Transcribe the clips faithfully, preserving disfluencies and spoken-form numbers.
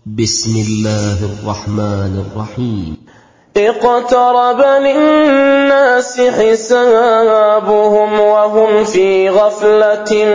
بسم الله الرحمن الرحيم. اقترب للناس حسابهم وهم في غفلة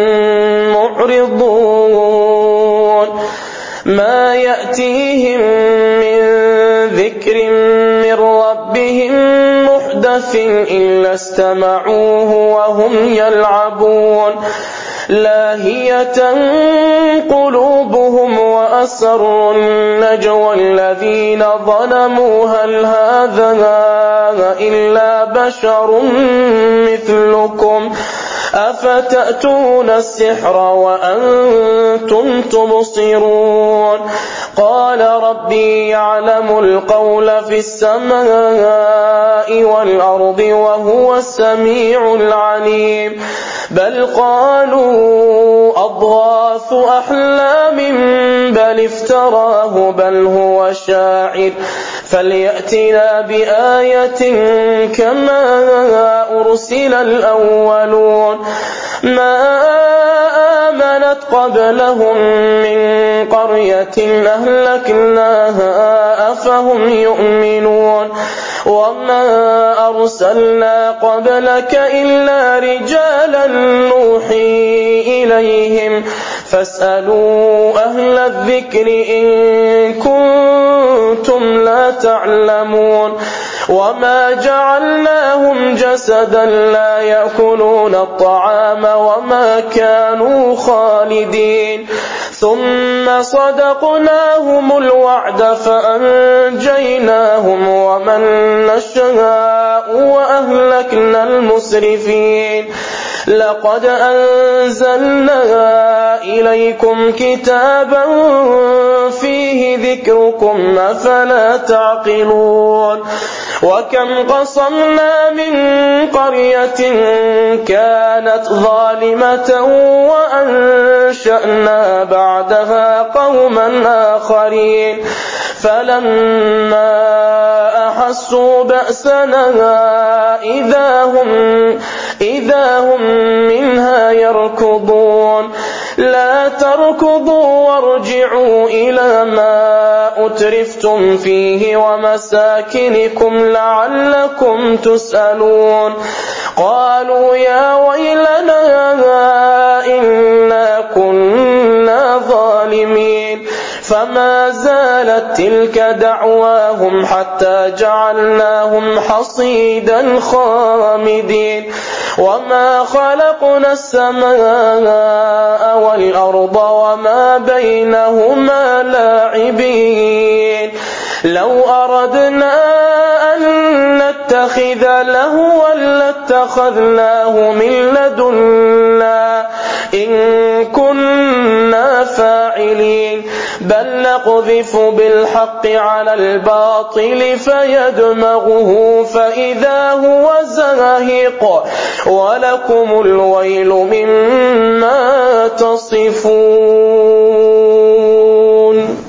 معرضون ما يأتيهم من ذكر من ربهم محدث إلا استمعوه وهم يلعبون لاهية قلوبهم وأسروا النجوى الذين ظلموا هل هذا إلا بشر مثلكم أفتأتون السحر وأنتم تبصرون قال ربي يعلم القول في السماء والأرض وهو السميع العليم بل قالوا أضغاث أحلام بل افتراه بل هو شاعر فليأتنا بآية كما أرسل الأولون ما آمنت قبلهم من قرية أهلكناها أفهم يؤمنون وما أرسلنا قبلك إلا رجالا نوحي إليهم فاسألوا أهل الذكر إن كنتم لا تعلمون وما جعلناهم جسدا لا يأكلون الطعام وما كانوا خالدين ثم صدقناهم الوعد فأنجيناهم ومن نشاء وأهلكنا المسرفين لقد أنزلنا إليكم كتابا فيه ذكركم أفلا تعقلون وكم قصمنا من قرية كانت ظالمة وأنشأنا بعدها قوما آخرين فلما أحسوا بأسنا إذا هم, إذا هم منها يركضون لا تركضوا وارجعوا إلى ما أترفتم فيه ومساكنكم لعلكم تسألون قالوا يا ويلنا إنا كنا ظالمين فما زالت تلك دعواهم حتى جعلناهم حصيدا خامدين وما خلقنا السماء والأرض وما بينهما لاعبين لو أردنا أن نتخذ لهوا لاتخذناه من لدنا إن كنا فاعلين بل نقذف بالحق على الباطل فيدمغه فإذا هو زاهق ولكم الويل مما تصفون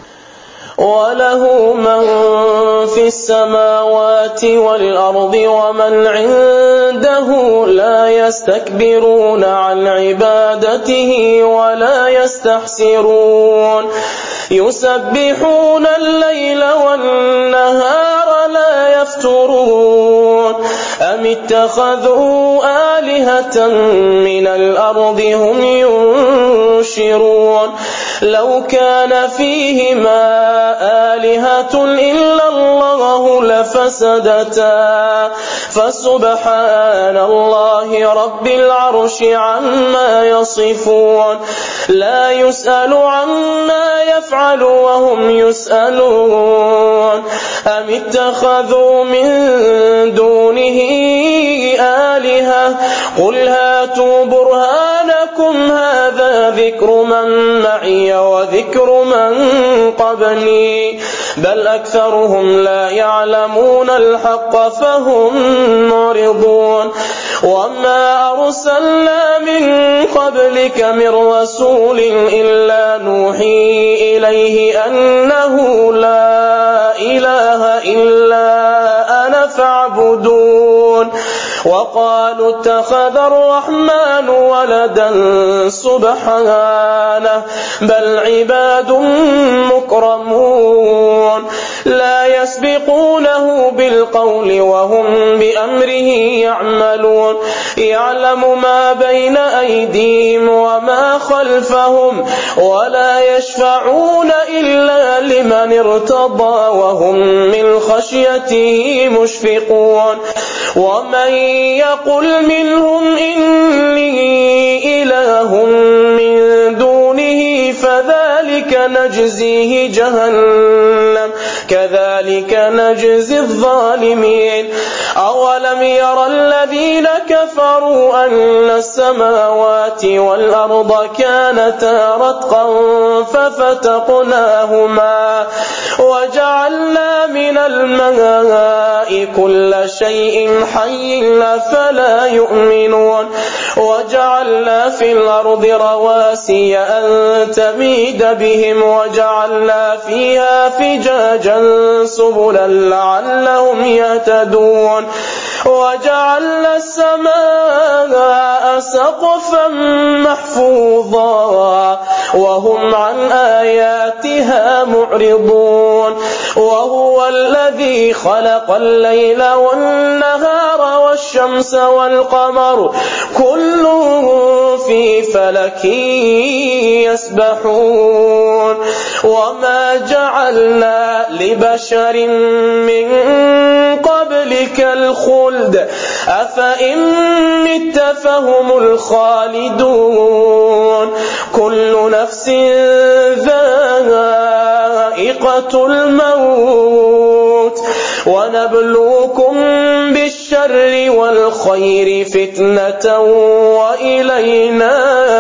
وله من في السماوات والأرض ومن عنده لا يستكبرون عن عبادته ولا يستحسرون يسبحون الليل والنهار لا يفترون أم اتخذوا آلهة من الأرض هم ينشرون لو كان فيهما آلهة إلا الله لفسدتا فسبحان الله رب العرش عما يصفون لا يسأل عما يفعل وهم يسألون أم اتخذوا من دونه آلهة قل هاتوا برهانكم هذا ذكر من معي وذكر من قبلي بل أكثرهم لا يعلمون الحق فهم معرضون وما أرسلنا من قبلك من رسول إلا نوحي إليه أنه لا إله إلا أنا فاعبدون وقالوا اتخذ الرحمن ولدا سبحانه بل عباد مكرمون لا يسبقونه بالقول وهم بأمره يعملون يعلم ما بين أيديهم وما خلفهم ولا يشفعون إلا لمن ارتضى وهم من خشيته مشفقون ومن يقل منهم إني إله من دونه فذلك نجزيه جهنم كذلك نجزي الظالمين أولم ير الذين كفروا أن السماوات والأرض كانتا رتقا ففتقناهما وجعلنا من الماء كل شيء حي فلا يؤمنون وجعلنا في الأرض رواسي أن تميد بهم وجعلنا فيها فجاجا سبلا لعلهم يهتدون وجعلنا السماء سقفا محفوظا وهم عن آياتها معرضون وهو الذي خلق الليل والنهار والشمس والقمر كل في فلك يسبحون وما جعلنا لبشر من قبلك الخلد أفإن مت فهم الخالدون كل نفس ذائقة الموت ونبلوكم بالشر والخير فتنة وإلينا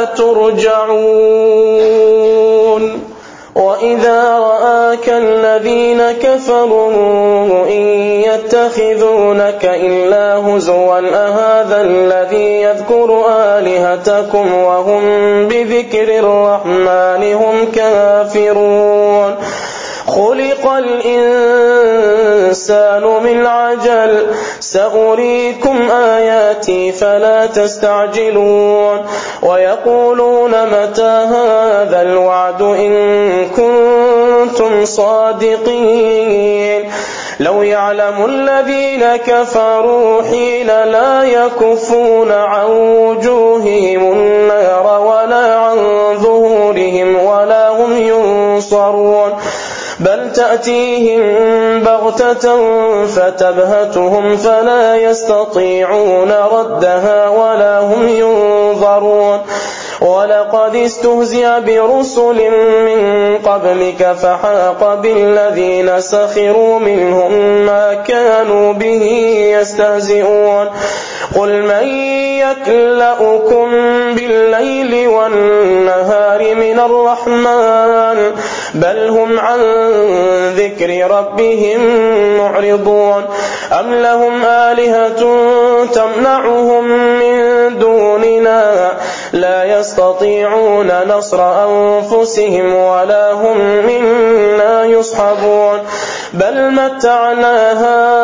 ترجعون وإذا رآك الذين كفروا إن يتخذونك إلا هزوا أهذا الذي يذكر آلهتكم وهم بذكر الرحمن هم كافرون خلق الإنسان من عجل سأريكم آياتي فلا تستعجلون ويقولون متى هذا الوعد إن كنتم صادقين لو يعلم الذين كفروا حين لا يكفون عن وجوههم النار ولا عن ظهورهم ولا هم ينصرون بل تأتيهم بغتة فتبهتهم فلا يستطيعون ردها ولا هم ينظرون ولقد استهزئ برسل من قبلك فحاق بالذين سخروا منهم ما كانوا به يستهزئون قل من يكلؤكم بالليل والنهار من الرحمن بل هم عن ذكر ربهم معرضون أم لهم آلهة تمنعهم من دوننا لا يستطيعون نصر أنفسهم ولا هم منا يصحبون بل متعنا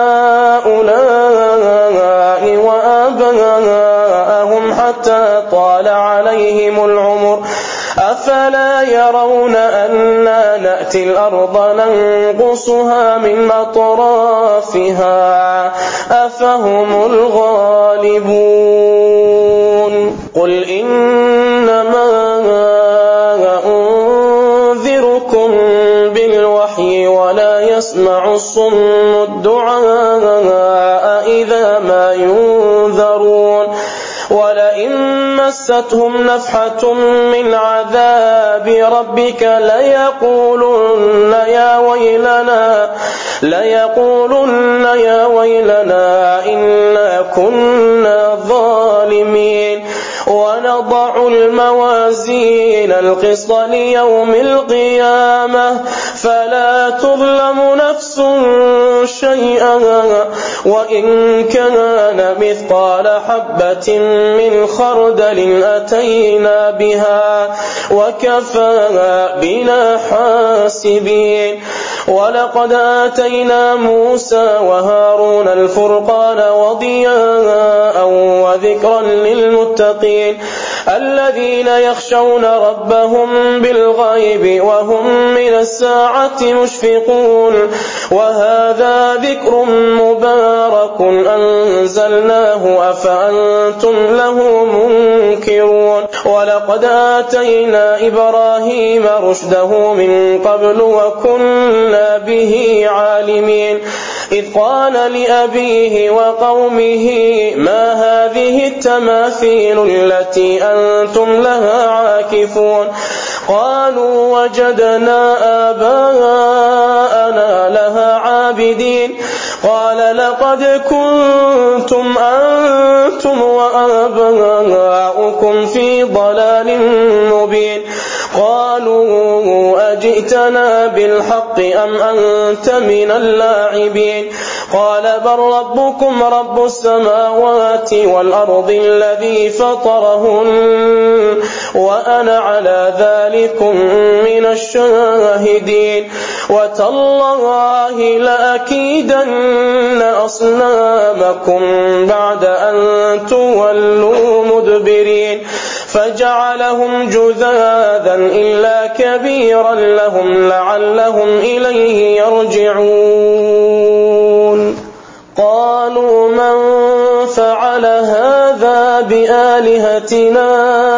هؤلاء وآباءهم حتى طال عليهم العمر أفلا يرون أنا نأتي الأرض ننقصها من أطرافها أفهم الغالبون قل إنما أنذركم بالوحي ولا يسمع الصم الدعاء إذا ما ينذرون ولئن مستهم نفحة من عذاب ربك ليقولن يا ويلنا ليقولن يا ويلنا إنا كنا ظالمين ونضع الموازين القسط ليوم القيامة فلا تظلم نفس شيئا وإن كان مثقال حبة من خردل أتينا بها وكفى بنا حاسبين ولقد آتينا موسى وهارون الفرقان وضياء وذكرا للمتقين الذين يخشون ربهم بالغيب وهم من الساعة مشفقون وهذا ذكر مبارك أنزلناه أفأنتم له منكرون ولقد آتينا إبراهيم رشده من قبل وكنا به عالمين إذ قال لأبيه وقومه ما هذه التماثيل التي أنتم لها عاكفون قالوا وجدنا آباءنا لها عابدين قال لقد كنتم أنتم وآباؤكم في ضلال مبين قالوا أجئتنا بالحق أم أنت من اللاعبين قال بل ربكم رب السماوات والأرض الذي فطرهن وأنا على ذلك من الشاهدين وتالله لأكيدن أصنامكم بعد أن تولوا مدبرين فجعلهم جذاذا إلا كبيرا لهم لعلهم إليه يرجعون قالوا من فعل هذا بآلهتنا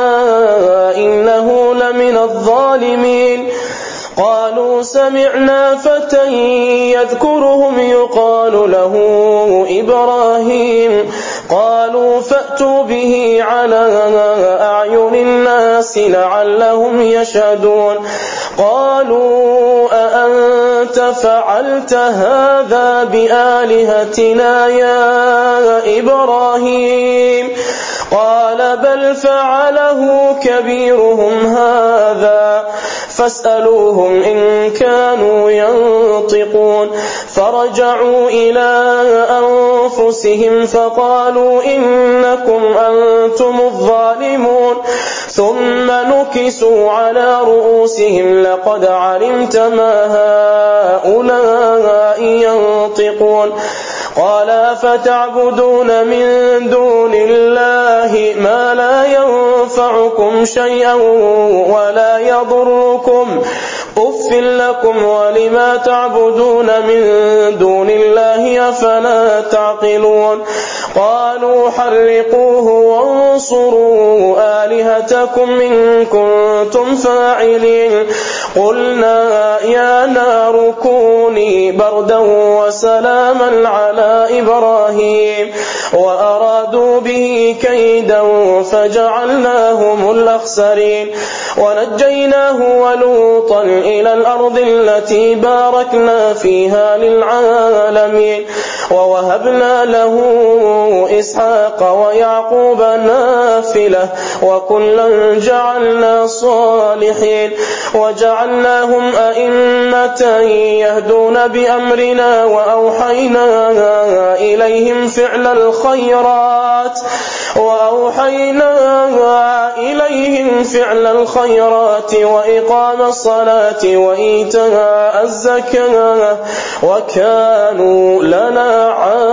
إنه لمن الظالمين قالوا سمعنا فتى يذكرهم يقال له إبراهيم قالوا فأتوا به على أعين الناس لعلهم يشهدون قالوا أأنت فعلت هذا بآلهتنا يا إبراهيم قال بل فعله كبيرهم هذا فاسألوهم إن كانوا ينطقون فرجعوا إلى أنفسهم فقالوا إنكم أنتم الظالمون ثم نكسوا على رؤوسهم لقد علمت ما هؤلاء ينطقون قال فتعبدون من دون الله ما لا ينفعكم شيئا ولا يضركم أف لكم ولما تعبدون من دون الله أفلا تعقلون قالوا حرقوه وانصروا آلهتكم إن كنتم فاعلين قلنا يا نار كوني بردا وسلاما على إبراهيم وأرادوا به كيدا فجعلناهم الأخسرين ونجيناه ولوطا إلى الأرض التي باركنا فيها للعالمين ووهبنا له إسحاق ويعقوب نافلة وكلا جعلنا صالحين وجعلناهم أئمة يهدون بأمرنا وأوحينا إليهم فعل الخيرات وأوحينا إليهم فعل الخيرات وإقام الصلاة وإيتاء الزكاة وكانوا لنا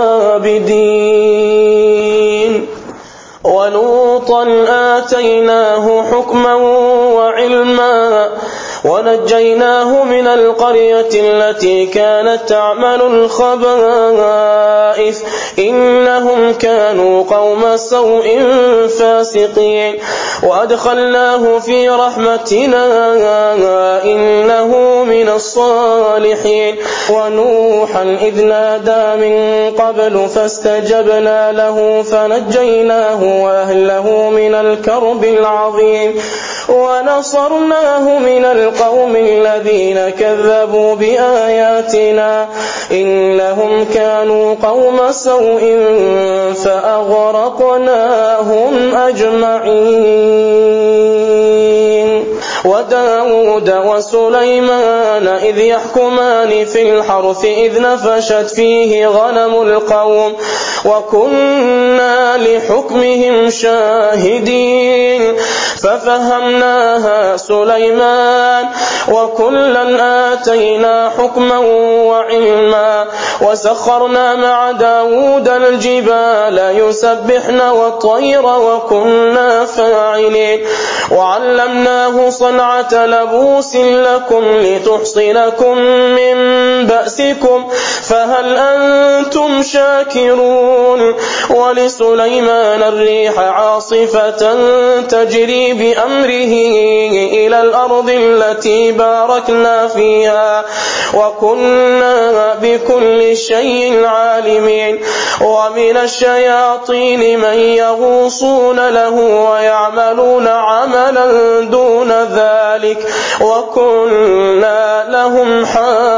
عابدين ولوطا آتيناه حكما وعلما ونجيناه من القرية التي كانت تعمل الخبائث إنهم كانوا قوم سوء فاسقين وأدخلناه في رحمتنا إنه من الصالحين ونوحا إذ نادى من قبل فاستجبنا له فنجيناه وأهله من الكرب العظيم ونصرناه من القوم الذين كذبوا بآياتنا إنهم كانوا قوم سوء فأغرقناهم أجمعين وداود وسليمان إذ يحكمان في الحرث إذ نفشت فيه غنم القوم وكنا لحكمهم شاهدين ففهمناها سليمان وكلا آتينا حكما وعلما وسخرنا مع داود الجبال يسبحن والطير وكنا فاعلين وعلمناه صنعة لبوس لكم لتحصنكم من بأسكم فهل أنتم شاكرون ولسليمان الريح عاصفة تجري بأمره إلى الأرض التي باركنا فيها وكنا بكل شيء عالمين ومن الشياطين من يغوصون له ويعملون عملا دون ذلك وكنا لهم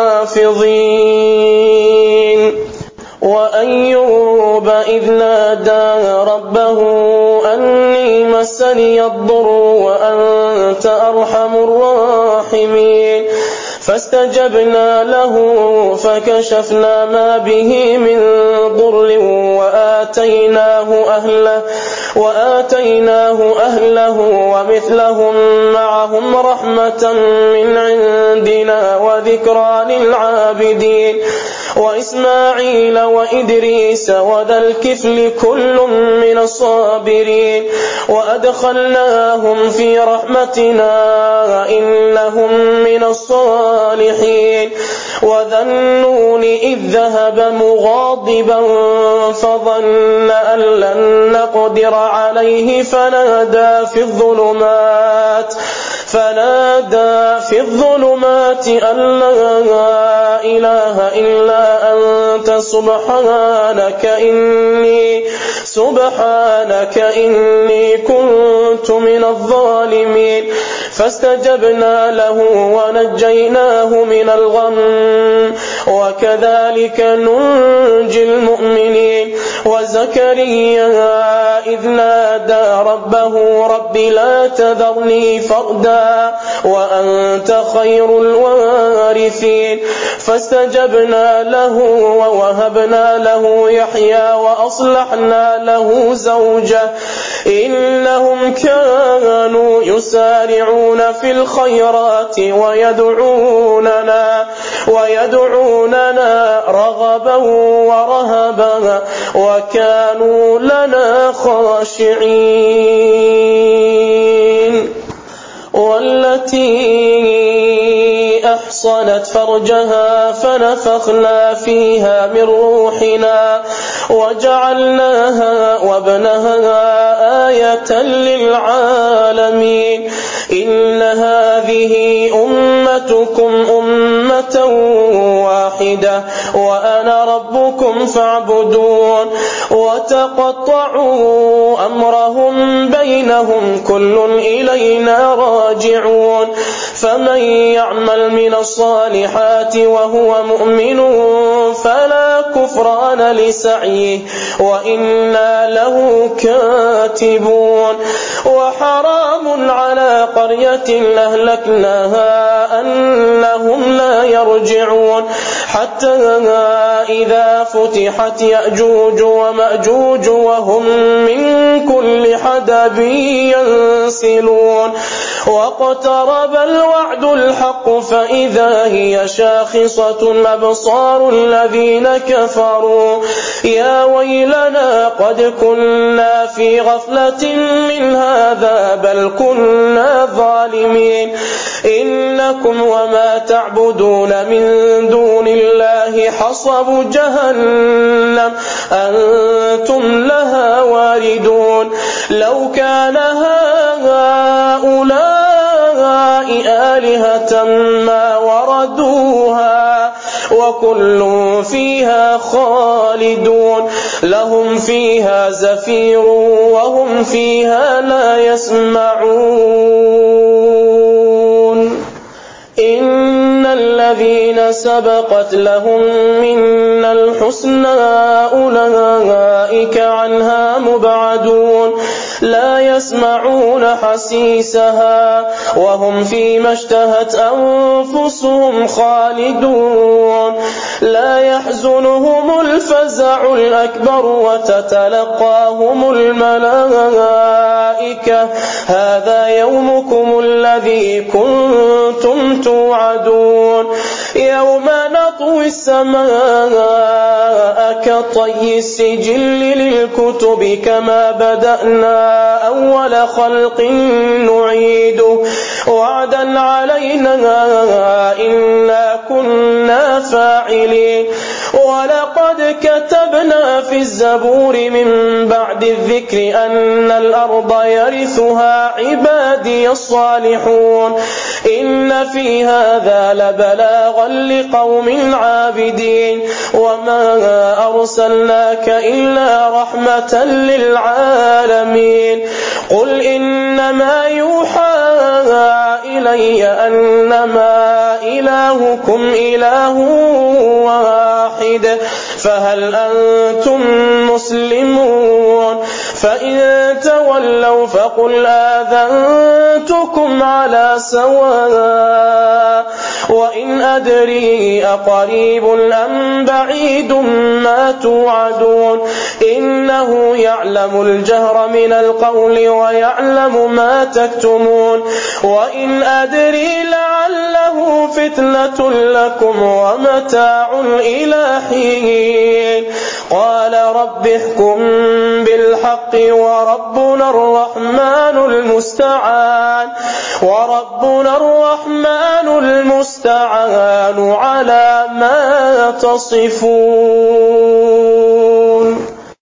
حافظين وأيوب إذ نادى ربه أني مسني الضر وأنت أرحم الراحمين فاستجبنا له فكشفنا ما به من ضر وآتيناه أهله وآتيناه أهله ومثلهم معهم رحمة من عندنا وذكرى للعابدين وإسماعيل وإدريس وذا الكفل كل من الصابرين وأدخلناهم في رحمتنا إنهم من الصالحين وذا النون إذ ذهب مغاضبا فظن أن لن نقدر عليه فنادى في الظلمات فنادى في الظلمات أن لا إله إلا أنت سبحانك إني سبحانك إني كنت من الظالمين فاستجبنا له ونجيناه من الغم وكذلك ننجي المؤمنين وزكريا إذ نادى ربه رب لا تذرني فردا وأنت خير الوارثين فاستجبنا له ووهبنا له يحيى وأصلحنا له زوجه إنهم كانوا يسارعون في الخيرات ويدعوننا ويدعوننا رغبا ورهبا وكانوا لنا خاشعين والتي أحصنت فرجها فنفخنا فيها من روحنا وجعلناها وابنها آية للعالمين إن هذه أمتكم أمة واحدة وأنا ربكم فاعبدون وتقطعوا أمرهم بينهم كل إلينا راجعون فمن يعمل من الصالحات وهو مؤمن فلا كفران لسعيه وإنا له كاتبون وحرام على قرية أهلكناها أنهم لا يرجعون حتى إذا فتحت يأجوج ومأجوج وهم من كل حدب ينسلون واقترب الوعد الحق فإذا هي شاخصة أبصار الذين كفروا يا ويلنا قد كنا في غفلة من هذا بل كنا ظالمين إنكم وما تعبدون من دون الله حصب جهنم أنتم لها واردون لو كان هؤلاء آلهة ما وردوها وكل فيها خالدون لهم فيها زفير وهم فيها لا يسمعون إن الذين سبقت لهم منا الحسنى أولئك عنها مبعدون لا يسمعون حسيسها وهم فيما اشتهت أنفسهم خالدون لا يحزنهم الفزع الأكبر وتتلقاهم الملائكة هذا يومكم الذي كنتم توعدون يوم نطوي السماء كطي السجل للكتب كما بدأنا أول خلق نعيده وعدا علينا إنا كنا فاعلين ولقد كتبنا في الزبور من بعد الذكر أن الأرض يرثها عبادي الصالحون إن في هذا لبلاغا لقوم عابدين وما أرسلناك إلا رحمة للعالمين قل إنما يوحى إلي أنما إلهكم إله واحد فهل أنتم مسلمون فإن تولوا فقل آذنتكم على سواء وإن أدري أقريب أم بعيد ما توعدون إنه يعلم الجهر من القول ويعلم ما تكتمون وإن أدري لعله فتنة لكم ومتاع إلى حين قال رب احكم بالحق وربنا الرحمن المستعان وربنا الرحمن المستعان على ما تصفون.